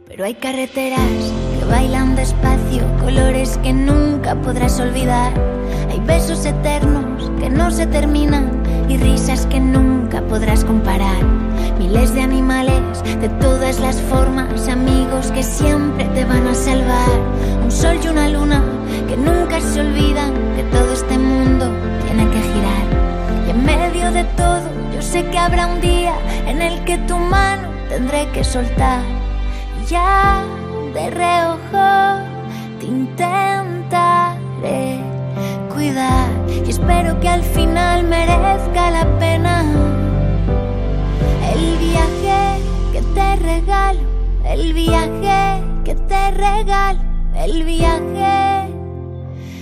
Pero hay carreteras que bailan despacio, colores que nunca podrás olvidar. Hay besos eternos que no se terminan y risas que nunca podrás comparar. Miles de animales de todas las formas, amigos que siempre te van a salvar. Un sol y una luna que nunca se olvidan que todo este mundo tiene que girar. Y en medio de todo yo sé que habrá un día en el que tu mano tendré que soltar. Ya de reojo te intentaré cuidar y espero que al final merezca la pena el viaje que te regalo, el viaje que te regalo, el viaje